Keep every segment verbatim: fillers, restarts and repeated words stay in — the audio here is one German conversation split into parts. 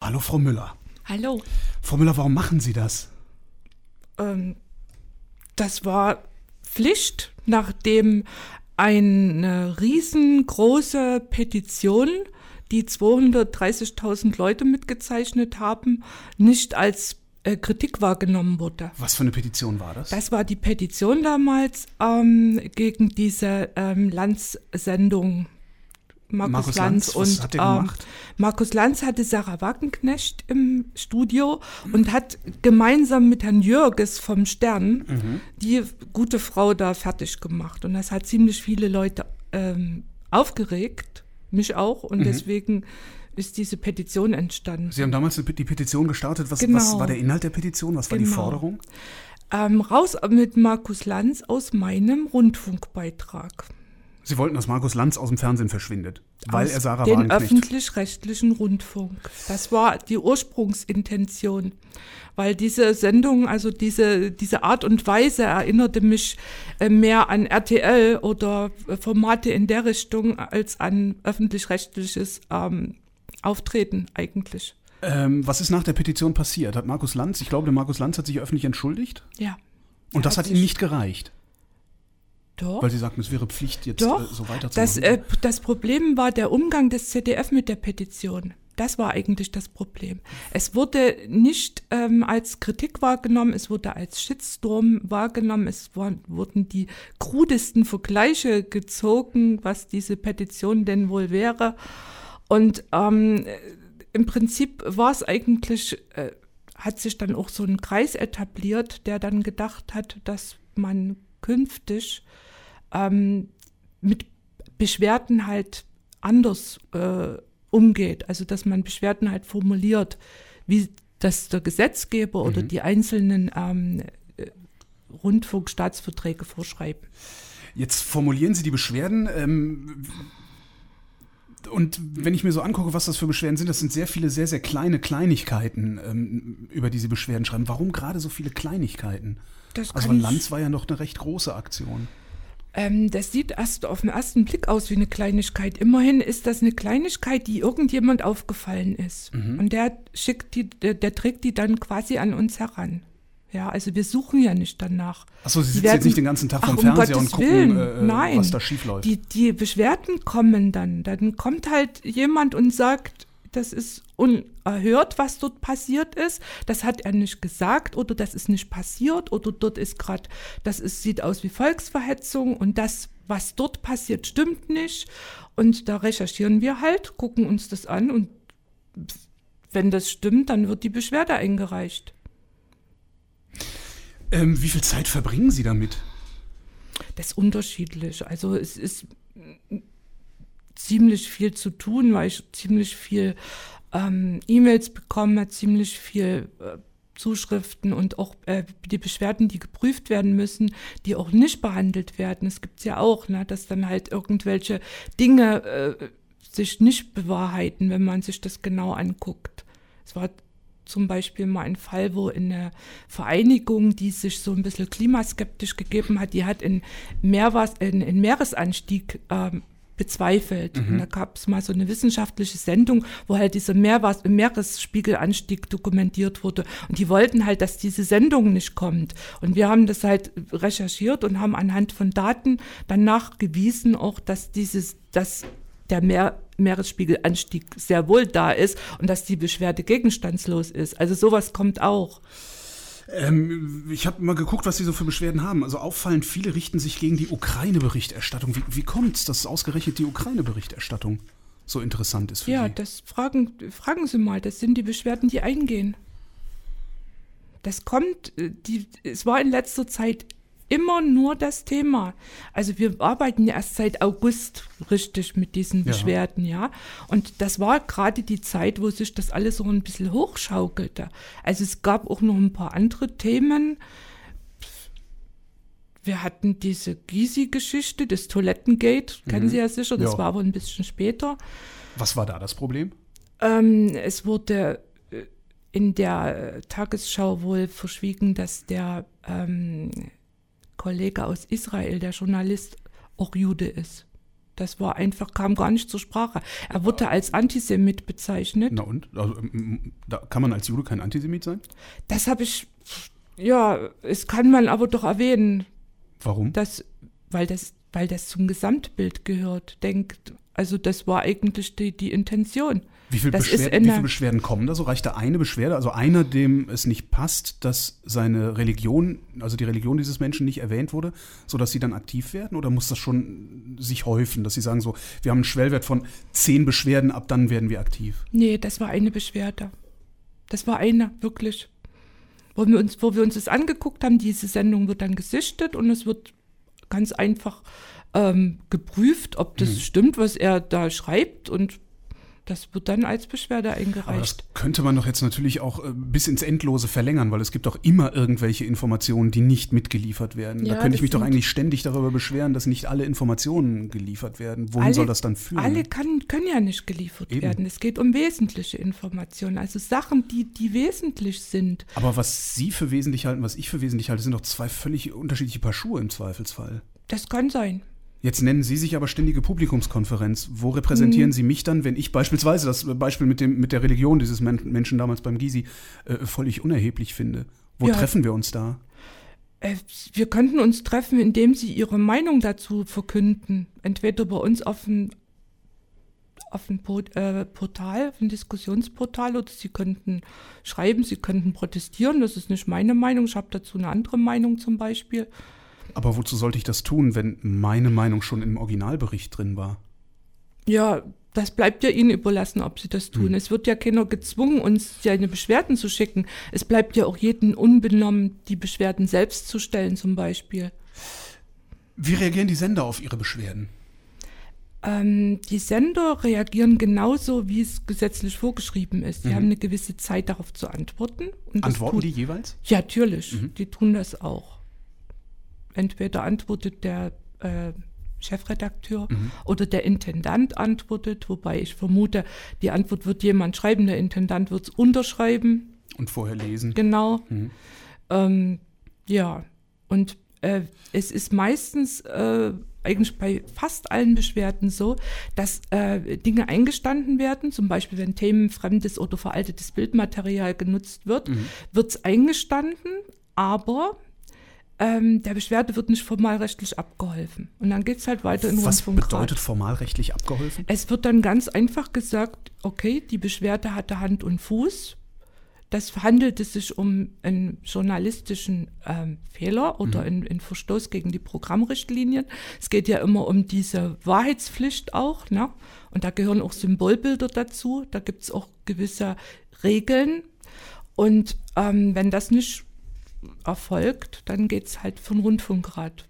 Hallo, Frau Müller. Hallo. Frau Müller, warum machen Sie das? Ähm, das war Pflicht, nachdem eine riesengroße Petition, die zweihundertdreißigtausend Leute mitgezeichnet haben, nicht als äh, Kritik wahrgenommen wurde. Was für eine Petition war das? Das war die Petition damals ähm, gegen diese ähm, Lanz-Sendung. Markus, Markus Lanz, Lanz, was und hat er gemacht? Ähm, Markus Lanz hatte Sarah Wagenknecht im Studio und hat gemeinsam mit Herrn Jürges vom Stern Mhm. die gute Frau da fertig gemacht. Und das hat ziemlich viele Leute ähm, aufgeregt, mich auch. Und Mhm. deswegen ist diese Petition entstanden. Sie haben damals die Petition gestartet. Was, Genau. was war der Inhalt der Petition? Was war die Genau. Forderung? Ähm, raus mit Markus Lanz aus meinem Rundfunkbeitrag. Sie wollten, dass Markus Lanz aus dem Fernsehen verschwindet, weil Aus er Sarah den Wagenknecht... öffentlich-rechtlichen Rundfunk. Das war die Ursprungsintention, weil diese Sendung, also diese, diese Art und Weise erinnerte mich äh, mehr an R T L oder äh, Formate in der Richtung als an öffentlich-rechtliches ähm, Auftreten eigentlich. Ähm, was ist nach der Petition passiert? Hat Markus Lanz, ich glaube, der Markus Lanz hat sich öffentlich entschuldigt Ja. und Er das hat sich- Ihnen nicht gereicht, Doch. weil Sie sagten, es wäre Pflicht, jetzt Doch, äh, so weiterzumachen. das, äh, das Problem war der Umgang des Z D F mit der Petition. Das war eigentlich das Problem. Es wurde nicht ähm, als Kritik wahrgenommen, es wurde als Shitstorm wahrgenommen, es war, wurden die krudesten Vergleiche gezogen, was diese Petition denn wohl wäre. Und ähm, im Prinzip war es eigentlich, äh, hat sich dann auch so ein Kreis etabliert, der dann gedacht hat, dass man künftig ähm, mit Beschwerden halt anders äh, umgeht. Also dass man Beschwerden halt formuliert, wie das der Gesetzgeber oder Mhm. die einzelnen ähm, äh, Rundfunkstaatsverträge vorschreiben. Jetzt formulieren Sie die Beschwerden ähm, und wenn ich mir so angucke, was das für Beschwerden sind, das sind sehr viele, sehr, sehr kleine Kleinigkeiten, ähm, über die Sie Beschwerden schreiben. Warum gerade so viele Kleinigkeiten? Das Also kann weil ich- Lanz war ja noch eine recht große Aktion. Ähm, das sieht erst auf den ersten Blick aus wie eine Kleinigkeit. Immerhin ist das eine Kleinigkeit, die irgendjemand aufgefallen ist. Mhm. Und der schickt die, der, der trägt die dann quasi an uns heran. Ja, also wir suchen ja nicht danach. Achso, Sie Die sitzen werden- jetzt nicht den ganzen Tag Ach, vom um Fernseher Gottes und gucken, Willen, äh, nein. was da schief läuft. Die, die Beschwerden kommen dann. Dann kommt halt jemand und sagt, das ist unerhört, was dort passiert ist. Das hat er nicht gesagt oder das ist nicht passiert oder dort ist gerade, das ist, sieht aus wie Volksverhetzung und das, was dort passiert, stimmt nicht. Und da recherchieren wir halt, gucken uns das an und wenn das stimmt, dann wird die Beschwerde eingereicht. Ähm, wie viel Zeit verbringen Sie damit? Das ist unterschiedlich. Also es ist ziemlich viel zu tun, weil ich ziemlich viel ähm, E-Mails bekomme, ziemlich viel äh, Zuschriften und auch äh, die Beschwerden, die geprüft werden müssen, die auch nicht behandelt werden. Es gibt es ja auch, ne, dass dann halt irgendwelche Dinge äh, sich nicht bewahrheiten, wenn man sich das genau anguckt. Es war zum Beispiel mal ein Fall, wo eine Vereinigung, die sich so ein bisschen klimaskeptisch gegeben hat, die hat einen, Meerwas, einen, einen Meeresanstieg ähm, bezweifelt. Mhm. Und da gab es mal so eine wissenschaftliche Sendung, wo halt dieser Meerwas, Meeresspiegelanstieg dokumentiert wurde. Und die wollten halt, dass diese Sendung nicht kommt. Und wir haben das halt recherchiert und haben anhand von Daten dann nachgewiesen, auch dass dieses, dass der Meer, Meeresspiegelanstieg sehr wohl da ist und dass die Beschwerde gegenstandslos ist. Also sowas kommt auch. Ähm, ich habe mal geguckt, was Sie so für Beschwerden haben. Also auffallend viele richten sich gegen die Ukraine-Berichterstattung. Wie, wie kommt es, dass ausgerechnet die Ukraine-Berichterstattung so interessant ist für Ja, Sie? das fragen, fragen Sie mal, das sind die Beschwerden, die eingehen. Das kommt, äh, die, es war in letzter Zeit immer nur das Thema. Also wir arbeiten ja erst seit August richtig mit diesen Ja. Beschwerden, ja. Und das war gerade die Zeit, wo sich das alles so ein bisschen hochschaukelte. Also es gab auch noch ein paar andere Themen. Wir hatten diese Gysi-Geschichte, das Toilettengate, kennen Sie ja sicher, das Ja. war aber ein bisschen später. Was war da das Problem? Ähm, es wurde äh, in der äh, Tagesschau wohl verschwiegen, dass der ähm, Kollege aus Israel, der Journalist, auch Jude ist. Das war einfach, kam gar nicht zur Sprache. Er wurde als Antisemit bezeichnet. Na und? Also, da kann man als Jude kein Antisemit sein? Das habe ich, ja, es kann man aber doch erwähnen. Warum? Dass, weil, das, weil das zum Gesamtbild gehört, denkt. Also das war eigentlich die, die Intention. Wie viele, Beschwerden, wie viele Beschwerden kommen da so? Reicht da eine Beschwerde? Also einer, dem es nicht passt, dass seine Religion, also die Religion dieses Menschen nicht erwähnt wurde, sodass sie dann aktiv werden? Oder muss das schon sich häufen, dass sie sagen so, wir haben einen Schwellwert von zehn Beschwerden, ab dann werden wir aktiv? Nee, das war eine Beschwerde. Das war eine, wirklich. Wo wir uns, wo wir uns das angeguckt haben, diese Sendung wird dann gesichtet und es wird ganz einfach ähm, geprüft, ob das hm. stimmt, was er da schreibt, und das wird dann als Beschwerde eingereicht. Aber das könnte man doch jetzt natürlich auch äh, bis ins Endlose verlängern, weil es gibt doch immer irgendwelche Informationen, die nicht mitgeliefert werden. Ja, da könnte ich mich doch eigentlich ständig darüber beschweren, dass nicht alle Informationen geliefert werden. Wohin alle, soll das dann führen? Alle kann, können ja nicht geliefert Eben. werden. Es geht um wesentliche Informationen, also Sachen, die, die wesentlich sind. Aber was Sie für wesentlich halten, was ich für wesentlich halte, sind doch zwei völlig unterschiedliche Paar Schuhe im Zweifelsfall. Das kann sein. Jetzt nennen Sie sich aber ständige Publikumskonferenz. Wo repräsentieren hm. Sie mich dann, wenn ich beispielsweise das Beispiel mit, dem, mit der Religion dieses Men- Menschen damals beim Gysi äh, völlig unerheblich finde? Wo ja. treffen wir uns da? Äh, wir könnten uns treffen, indem Sie Ihre Meinung dazu verkünden. Entweder bei uns auf ein, auf ein Port, äh, Portal, auf ein Diskussionsportal, oder Sie könnten schreiben, Sie könnten protestieren. Das ist nicht meine Meinung. Ich habe dazu eine andere Meinung zum Beispiel. Aber wozu sollte ich das tun, wenn meine Meinung schon im Originalbericht drin war? Ja, das bleibt ja Ihnen überlassen, ob Sie das tun. Hm. Es wird ja keiner gezwungen, uns seine Beschwerden zu schicken. Es bleibt ja auch jedem unbenommen, die Beschwerden selbst zu stellen zum Beispiel. Wie reagieren die Sender auf Ihre Beschwerden? Ähm, die Sender reagieren genauso, wie es gesetzlich vorgeschrieben ist. Sie mhm. haben eine gewisse Zeit darauf zu antworten. Und Antworten tut, die jeweils? Ja, natürlich. Mhm. Die tun das auch. Entweder antwortet der äh, Chefredakteur mhm. oder der Intendant antwortet, wobei ich vermute, die Antwort wird jemand schreiben, der Intendant wird es unterschreiben. Und vorher lesen. Genau. Mhm. Ähm, ja, und äh, es ist meistens äh, eigentlich bei fast allen Beschwerden so, dass äh, Dinge eingestanden werden, zum Beispiel wenn themenfremdes oder veraltetes Bildmaterial genutzt wird, mhm. wird es eingestanden, aber Ähm, der Beschwerde wird nicht formalrechtlich abgeholfen. Und dann geht es halt weiter in Rundfunkrat. Was bedeutet formalrechtlich abgeholfen? Es wird dann ganz einfach gesagt, okay, die Beschwerde hatte Hand und Fuß. Das handelte sich um einen journalistischen ähm, Fehler oder mhm. einen Verstoß gegen die Programmrichtlinien. Es geht ja immer um diese Wahrheitspflicht auch, ne? Und da gehören auch Symbolbilder dazu. Da gibt es auch gewisse Regeln. Und ähm, wenn das nicht erfolgt, dann geht es halt für den Rundfunkrat.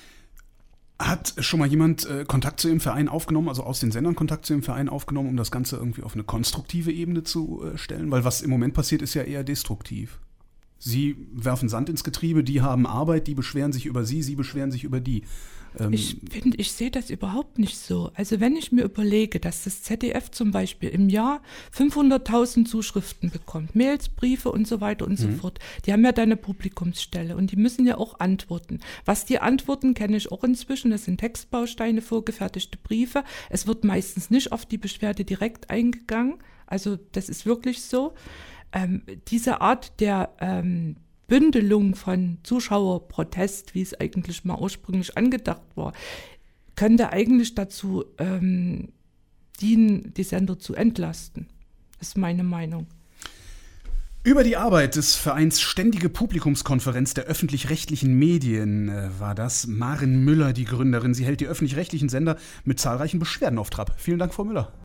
Hat schon mal jemand äh, Kontakt zu Ihrem Verein aufgenommen, also aus den Sendern Kontakt zu Ihrem Verein aufgenommen, um das Ganze irgendwie auf eine konstruktive Ebene zu äh, stellen? Weil was im Moment passiert, ist ja eher destruktiv. Sie werfen Sand ins Getriebe, die haben Arbeit, die beschweren sich über Sie, Sie beschweren sich über die. Ähm ich finde, ich sehe das überhaupt nicht so. Also wenn ich mir überlege, dass das Z D F zum Beispiel im Jahr fünfhunderttausend Zuschriften bekommt, Mails, Briefe und so weiter und mhm. so fort, die haben ja da eine Publikumsstelle und die müssen ja auch antworten. Was die antworten, kenne ich auch inzwischen, das sind Textbausteine, vorgefertigte Briefe. Es wird meistens nicht auf die Beschwerde direkt eingegangen, also das ist wirklich so. Ähm, diese Art der ähm, Bündelung von Zuschauerprotest, wie es eigentlich mal ursprünglich angedacht war, könnte eigentlich dazu ähm, dienen, die Sender zu entlasten. Das ist meine Meinung. Über die Arbeit des Vereins Ständige Publikumskonferenz der öffentlich-rechtlichen Medien äh, war das Maren Müller, die Gründerin. Sie hält die öffentlich-rechtlichen Sender mit zahlreichen Beschwerden auf Trab. Vielen Dank, Frau Müller.